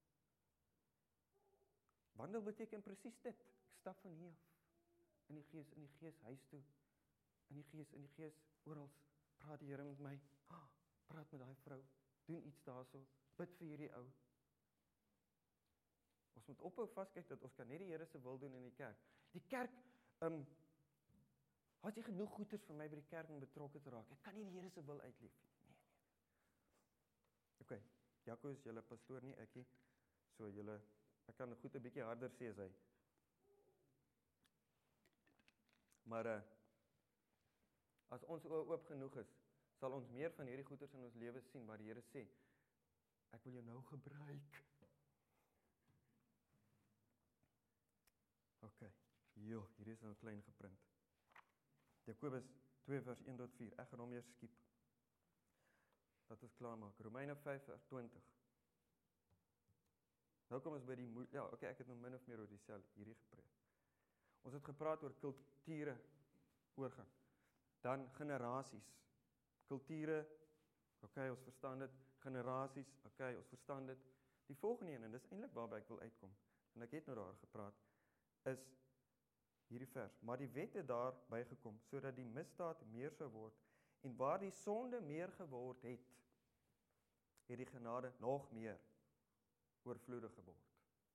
wandel beteken presies dit. Ek stap van hier af. In die Gees, in die Gees huis toe. In die Gees, in die Gees oral. Praat die Here met my. Oh, praat met daai vrou. Doen iets daarso. Bid vir hierdie ou. Ons moet ophou vaskyk dat ons kan net die Here se wil doen in die kerk. Die kerk, ehm um, het jy genoeg goeders vir my by die kerk om betrokke te raak? Ek kan nie die Here se wil uitleef nie. Nee, nee. OK, Jaco is julle pastoor nie, ek nie. So julle, ek kan goed 'n bietjie harder sê as hy. Maar uh, as ons oë oop genoeg is, sal ons meer van hierdie goeders in ons lewe sien waar die Here sê, ek wil jou nou gebruik. OK, jo, hier is nou klein geprint. Jakobus twee vers een tot vier, ek gaan hom eers skiep. Dat ons klaar maak. Romeine vyf vers twintig. Nou kom ons by die, ja, ok, ek het nou min of meer oor dieselfde hierdie gepreek. Ons het gepraat oor kulture oorgaan. Dan generasies. Kulture, okay, ons verstaan dit. Generasies, okay, ons verstaan dit. Die volgende een, en dis eintlik waarby ek wil uitkom, en ek het nou daar gepraat, is hierdie vers. Maar die wet het daar bygekom, sodat die misdaad meer sou word, en waar die sonde meer geword het, het die genade nog meer oorvloedig geword.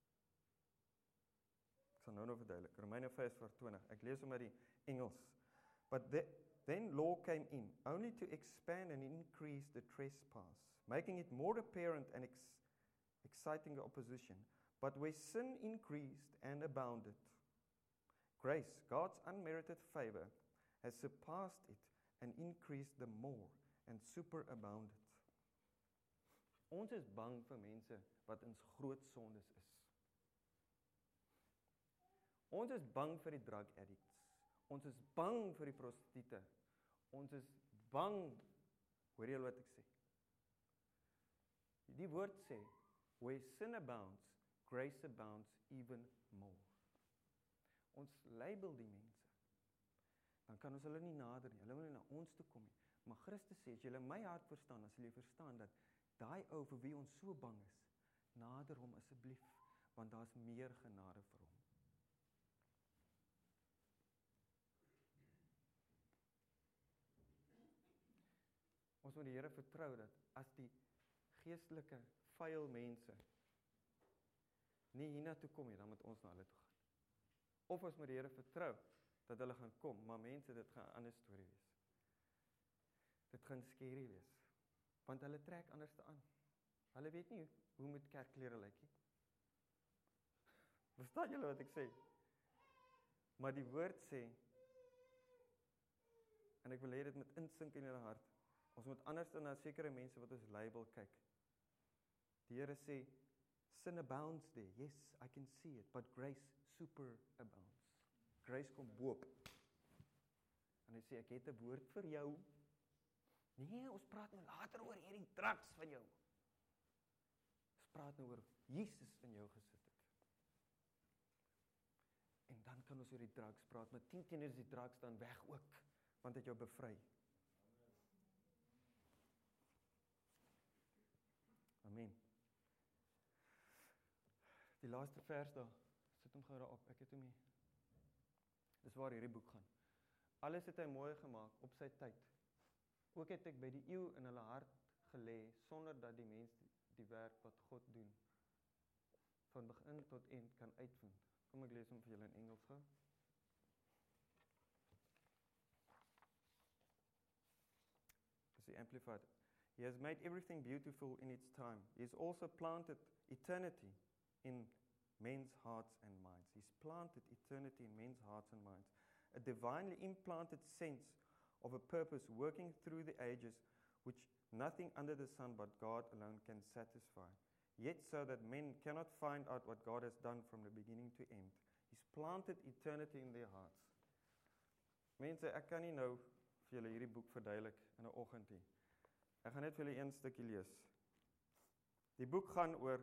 Ek sal nou nog verduidelik. Romeine vyf vers twintig. Ek lees hom uit die Engels. But the, then law came in, only to expand and increase the trespass, making it more apparent and ex exciting the opposition. But where sin increased and abounded, grace, God's unmerited favor, has surpassed it and increased the more and superabounded. Ons is bang vir mense wat in groot sondes is. Ons is bang vir die drug addicts. Ons is bang vir die prostituie. Ons is bang, hoor jy wat ek sê? Die woord sê, where sin abounds, grace abounds even more. Ons label die mense. Dan kan ons hulle nie nader nie, hulle wil nie na ons toe kom nie. Maar Christus sê, as julle my hart verstaan, as julle verstaan dat daai ou vir wie ons so bang is, nader hom asseblief, want daar's meer genade vir hom. Ons moet die Here vertrou dat as die geestelike vuil mense nie hiernatoe kom nie, dan moet ons na hulle toe gaan. Of ons moet die Here vertrou dat hulle gaan kom, maar mense, dit gaan 'n ander storie wees. Dit gaan scary wees, want hulle trek anders te aan. Hulle weet nie hoe moet kerkklere lyk nie. Verstaan julle wat ek sê? Maar die woord sê, en ek wil hê dit moet insink in julle hart, ons moet anders dan na sekere mense wat ons label kyk. Die Here sê, sin abounds there. Yes, I can see it, but grace superabounds. Grace kom boop. En hy sê, ek het 'n woord vir jou. Nee, ons praat nou later oor hierdie drugs van jou. Ons praat nou oor Jesus in jou gesit het. En dan kan ons oor die drugs praat, maar tien teenoor is die drugs dan weg ook, want het jou bevry. Amen. Die laaste vers daar, sit hom gou daar op, ek het hom nie. Dis waar hierdie boek gaan. Alles het hy mooi gemaak op sy tyd. Ook het ek by die eeu in hulle hart gelê, sonder dat die mens die, die werk wat God doen, van begin tot eind kan uitvind. Kom ek lees hom vir julle in Engels gou. Dis die Amplified. He has made everything beautiful in its time. He has also planted eternity in men's hearts and minds. He's planted eternity in men's hearts and minds. A divinely implanted sense of a purpose working through the ages, which nothing under the sun but God alone can satisfy. Yet so that men cannot find out what God has done from the beginning to end. He's planted eternity in their hearts. Mense, ek kan nie nou vir julle hierdie boek verduidelik in 'n oggend nie. Ek gaan net vir julle een stukkie lees. Die boek gaan oor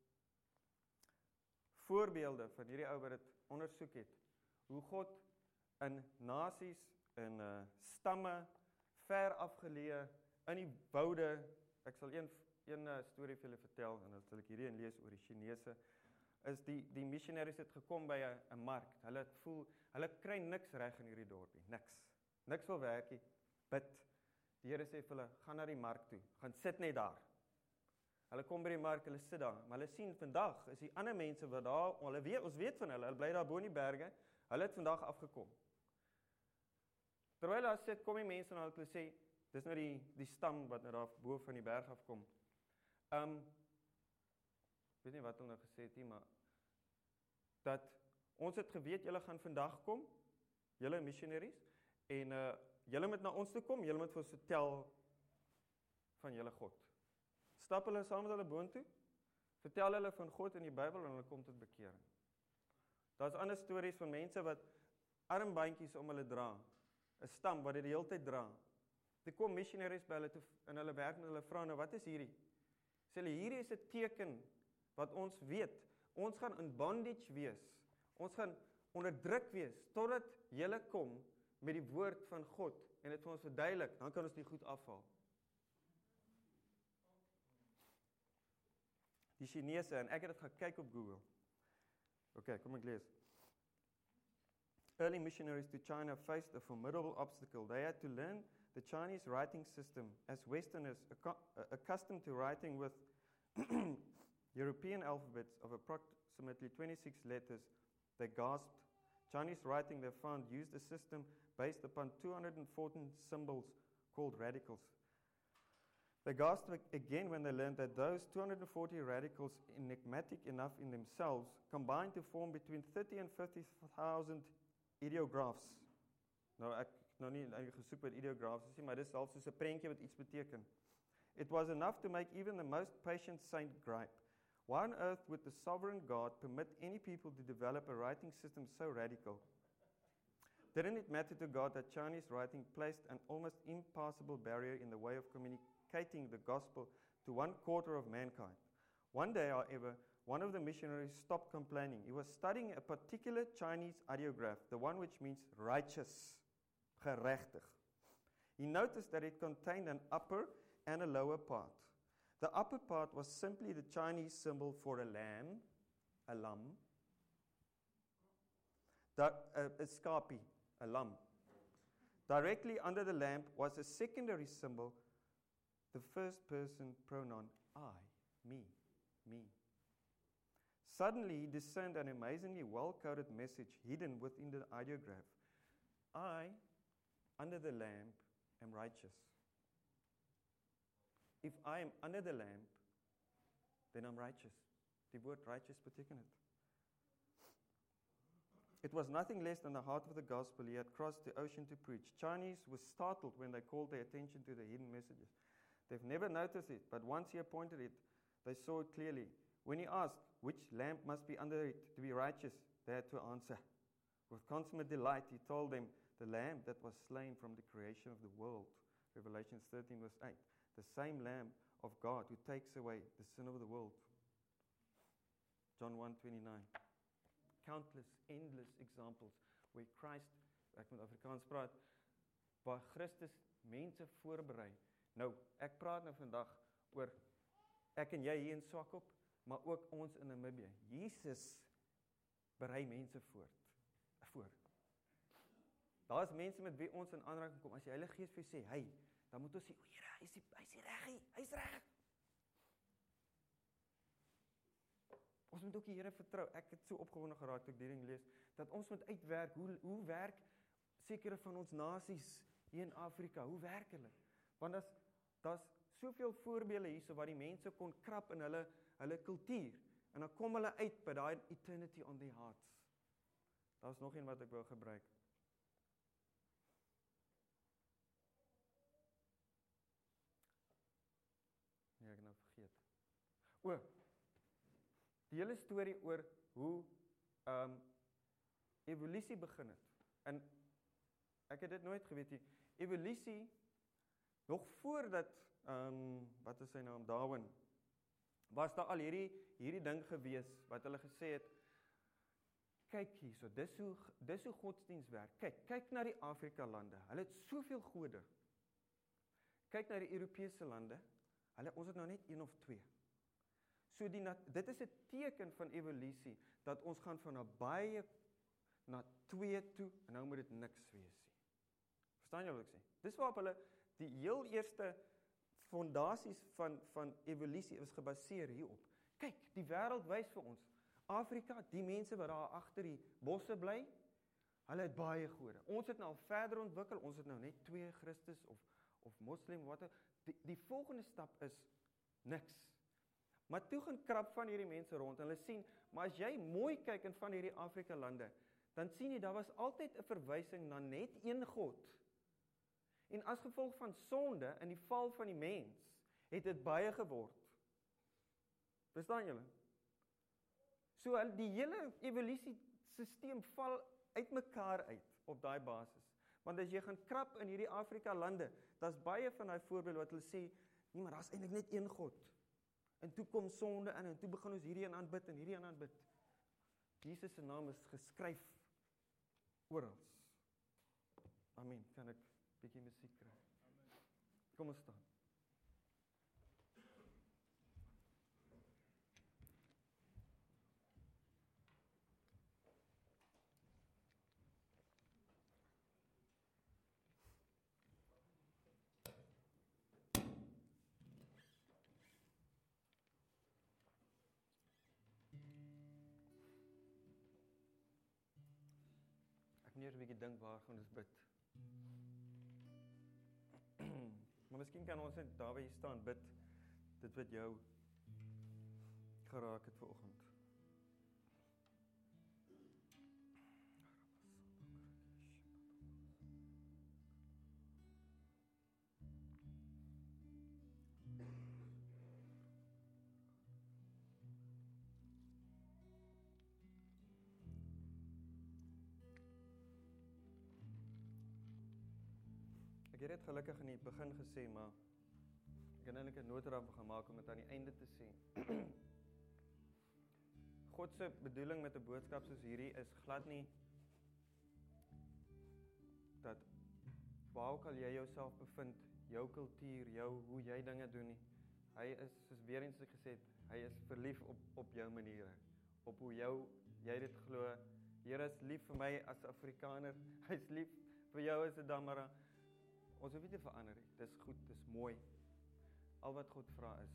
voorbeelde van hierdie ou wat dit ondersoek het. Hoe God in nasies, in uh, stamme, ver afgeleë, in die woude, ek sal een, een uh, storie vir julle vertel, en dan sal ek hierdie een lees oor die Chinese, is die, die missionaries het gekom by 'n mark. Hulle het voel, hulle kry niks reg in hierdie dorpie, niks. Niks wil werk nie, bid. Die Here sê vir hulle, gaan na die mark toe, gaan sit net daar. Hulle kom by die mark, hulle sit daar, maar hulle sien vandag, is die ander mense wat daar, hulle weet, ons weet van hulle, hulle bly daar bo in die berge, hulle het vandag afgekom. Terwyl hulle sit, kom die mense en hulle sê, dis nou die, die stam wat nou daar bo van die berg afkom. Um, ek weet nie wat hulle nou gesê het nie, maar dat ons het geweet, julle gaan vandag kom, julle missionaries, en uh, julle moet na ons toe kom, julle moet vir ons vertel van julle God. Stap hulle saam met hulle boontoe, vertel hulle van God in die Bybel en hulle kom tot bekering. Daar's ander stories van mense wat armbandjies om hulle dra, 'n stam wat dit die hele tyd dra. Dit kom missionaries by hulle toe en hulle werk met hulle vra, nou wat is hierdie? Sê hulle, hierdie is 'n teken wat ons weet, ons gaan in bondage wees. Ons gaan onderdruk wees, totdat julle kom met die woord van God, en dit vir ons verduidelik, dan kan ons die goed afhaal. Die Chinese, en ek het dit gaan kyk op Google. Ok, kom ek lees. Early missionaries to China faced a formidable obstacle. They had to learn the Chinese writing system as Westerners accu- accustomed to writing with European alphabets of approximately twenty-six letters. They gasped. Chinese writing they found used a system based upon two hundred fourteen symbols called radicals. They gasped again when they learned that those two hundred forty radicals, enigmatic enough in themselves, combined to form between thirty and fifty thousand ideographs. Nou ek nou nie eintlik gesoek met ideographs nie, maar dis selfs soos 'n prentjie wat iets beteken. It was enough to make even the most patient saint gripe. Why on earth would the sovereign God permit any people to develop a writing system so radical? Didn't it matter to God that Chinese writing placed an almost impassable barrier in the way of communicating the gospel to one quarter of mankind? One day, however, one of the missionaries stopped complaining. He was studying a particular Chinese ideograph, the one which means righteous, gerechtig. He noticed that it contained an upper and a lower part. The upper part was simply the Chinese symbol for a lamb, a lamb, Di- a, a scapi, a lamb. Directly under the lamb was a secondary symbol, the first person pronoun I, me, me. Suddenly he discerned an amazingly well-coded message hidden within the ideograph. I, under the lamb, am righteous. If I am under the lamp, then I'm righteous. Die woord righteous beteken het. It was nothing less than the heart of the gospel he had crossed the ocean to preach. Chinese were startled when they called their attention to the hidden messages. They've never noticed it, but once he appointed it, they saw it clearly. When he asked which lamp must be under it to be righteous, they had to answer. With consummate delight, he told them, the lamb that was slain from the creation of the world. Revelation thirteen verse eight. The same Lamb of God who takes away the sin of the world. John one twenty-nine. Countless, endless examples where Christ, ek moet Afrikaans praat, waar Christus mense voorberei. Nou, ek praat nou vandag oor ek en jy hier in Swakop, maar ook ons in Namibië. Jesus berei mense voor. voor. Daar is mense met wie ons in aanraking kom. As die Heilige Gees vir jou sê, hey, dan moet ons sê, o Here, hy is hy is reg, hy is reg. Ons moet ook die Here vertrou. Ek het so opgewonde geraak toe ek hierdie ding lees, dat ons moet uitwerk, hoe, hoe werk sekere van ons nasies hier in Afrika, hoe werk hulle? Want daar's daar's soveel voorbeelde hierso waar die mense kon krap in hulle hulle kultuur, en dan kom hulle uit by daai eternity on their hearts. Daar's nog een wat ek wou gebruik. Nee, ek nou vergeet. O, die hele storie oor hoe um, evolusie begin het. En ek het dit nooit geweet nie. Evolusie, nog voordat, um, wat is sy naam, Darwin, was daar al hierdie, hierdie ding gewees, wat hulle gesê het, kyk hierso, dis hoe, dis hoe godsdienst werk. Kyk, kyk na die Afrika lande, hulle het soveel gode. Kyk na die Europese lande, hulle, ons het nou net een of twee. So die, dit is 'n teken van evolusie, dat ons gaan van 'n baie na twee toe, en nou moet dit niks wees nie. Verstaan jy wat ek sê? Dis waarop hulle, die heel eerste fondasies van, van evolusie is gebaseer hierop. Kyk, die wêreld wys vir ons, Afrika, die mense wat daar agter die bosse bly, hulle het baie gode. Ons het nou al verder ontwikkel, ons het nou net twee Christus of, of moslim, wat die, die volgende stap is niks. Maar toe gaan krap van hierdie mense rond, en hulle sien, maar as jy mooi kyk in van hierdie Afrika lande, dan sien jy, daar was altyd 'n verwysing na net een God. En as gevolg van sonde, in die val van die mens, het dit baie geword. Verstaan julle? So, die hele evolusiesisteem val uitmekaar uit, op daai basis. Want as jy gaan krap in hierdie Afrika lande, daar's baie van daai voorbeelde wat hulle sê, nee, maar daar's eintlik net een God. En toe kom sonde in, en toe begin ons hierdie een aanbid, en hierdie een aanbid. Jesus se naam is geskryf Oral. Amen. Kan ek bietjie musiek kry? Kom ons staan. Ek moet eers 'n bietjie dink waar gaan ons bid. Maar miskien kan ons net daar waar jy staan bid, dit wat jou geraak het vanoggend. Ek het dit gelukkig in die begin gesê, maar ek het eintlik 'n noot daarvan gemaak om dit aan die einde te sê. God se bedoeling met 'n boodskap soos hierdie is glad nie dat waar ook al jy jouself bevind, jou kultuur, jou hoe jy dinge doen nie. Hy is, soos weer eens ek gesê het, hy is verlief op op jou maniere, op hoe jou jy dit glo. Here is lief vir my as Afrikaner. Hy's lief vir jou as 'n Damara. Ons hoef nie te verander nie. Dis goed, dis mooi. Al wat God vra is,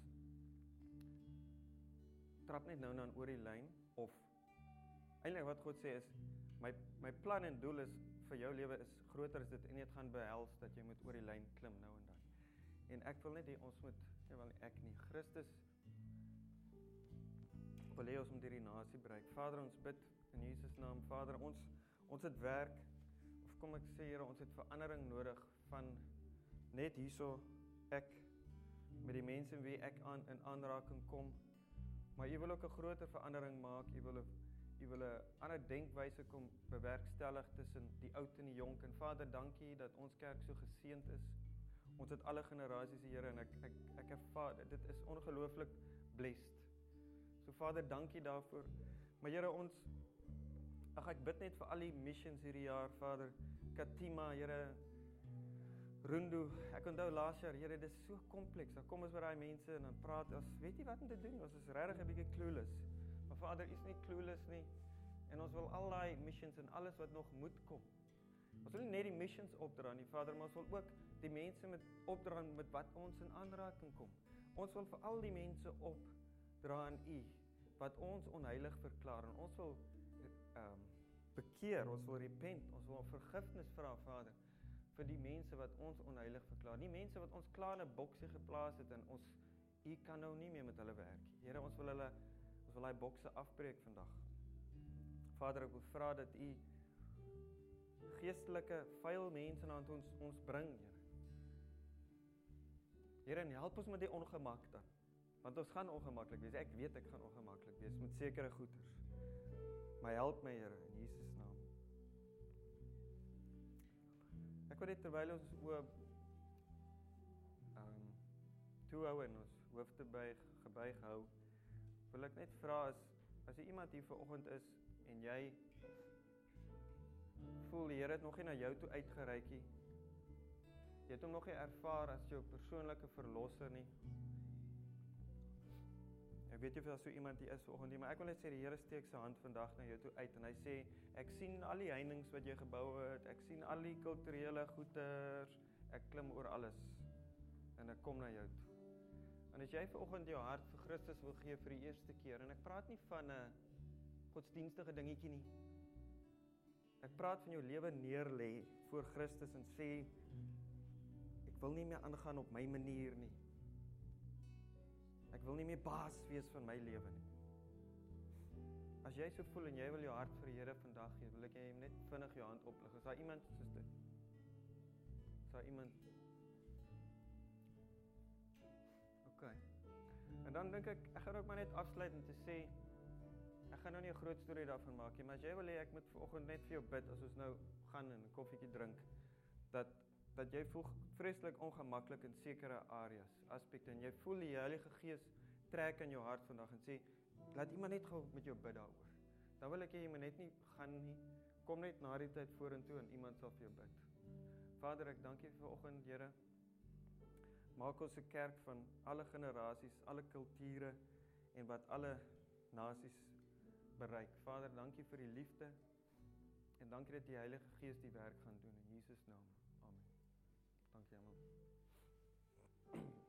trap net nou dan oor die lyn, of eintlik wat God sê is, my my plan en doel is vir jou lewe is groter as dit, en dit gaan behels dat jy moet oor die lyn klim nou en dan. En ek wil net hê ons moet, nee, wel nie ek nie, Christus wil hê ons moet hierdie nasie bereik. Vader, ons bid in Jesus naam. Vader, ons ons het werk, of kom ek sê Here, ons het verandering nodig van net hierso ek met die mense wie ek aan in aanraking kom. Maar U wil ook 'n groter verandering maak. U wil 'n U wil 'n ander denkwyse kom bewerkstellig tussen die oud en die jonk. En Vader, dankie dat ons kerk so geseënd is. Ons het alle generasies, Here, en ek ek ek ervaar dit is ongelooflik blessed. So Vader, dankie daarvoor. Maar Here, ons ag ek bid net vir al die missions hierdie jaar, Vader. Katima, Here, Rundu, ek onthou laas jaar, Here, dit is so kompleks. Dan kom ons by daai mense en dan praat ons, weet jy wat om te doen? Ons is regtig 'n bietjie clueless. Maar Vader, U is nie clueless nie. En ons wil al daai missions en alles wat nog moet kom. Ons wil nie net die missions opdra nie, Vader, maar ons wil ook die mense met opdra met wat ons in aanraking kom. Ons wil vir al die mense opdra aan U wat ons onheilig verklaar, en ons wil ehm um, bekeer, ons wil repent, ons wil vergifnis vra, Vader, vir die mense wat ons onheilig verklaar. Die mense wat ons klaar in 'n boksie geplaas het en ons U kan nou nie meer met hulle werk. Here, ons wil hulle ons wil daai bokse afbreek vandag. Vader, ek wil vra dat U geestelike vuil mense na ons ons bring, Here. Here, en help ons met die ongemak dan. Want ons gaan ongemaklik wees. Ek weet ek gaan ongemaklik wees met sekere goeters. Maar help my, Here, in Jesus naam. Ek wil net terwyl ons oë um, toe hou en ons hoofde buig, gebuig hou, wil ek net vra as, as jy iemand hier vanoggend is en jy voel die Here het nog nie na jou toe uitgereik nie. Jy het hom nog nie ervaar as jou persoonlike verlosser nie. Ek weet nie of daar so iemand hier is vanoggend nie, maar ek wil net sê die Here steek sy hand vandag na jou toe uit en hy sê, ek sien al die heininge wat jy gebou het, ek sien al die kulturele goeders, ek klim oor alles en ek kom na jou toe. En as jy vanoggend jou hart vir Christus wil gee vir die eerste keer, en ek praat nie van 'n godsdienstige dingetjie nie. Ek praat van jou lewe neerlê voor Christus en sê, ek wil nie meer aangaan op my manier nie. Ek wil nie meer baas wees van my lewe nie. As jy so voel en jy wil jou hart vir die Here vandag gee, wil ek jy net vinnig jou hand oplig. Is daar iemand soos dit? Is daar iemand? OK. En dan dink ek, ek gaan ook maar net afsluit en te sê, ek gaan nou nie 'n groot storie daarvan maak nie, maar as jy wil hê ek moet vanoggend net vir jou bid as ons nou gaan en 'n koffietjie drink, dat dat jy voel vreeslik ongemaklik in sekere areas, aspekte, en jy voel die Heilige Gees trek in jou hart vandag en sê, laat iemand net gou met jou bid daaroor. Dan wil ek jy moet net nie gaan nie, kom net na die tyd vorentoe en iemand sal vir jou bid. Vader, ek dank U vir vanoggend, Here. Maak ons 'n kerk van alle generasies, alle kulture en wat alle nasies bereik. Vader, dankie vir die liefde en dankie dat die Heilige Gees die werk gaan doen in Jesus naam. Amen. Dankie almal.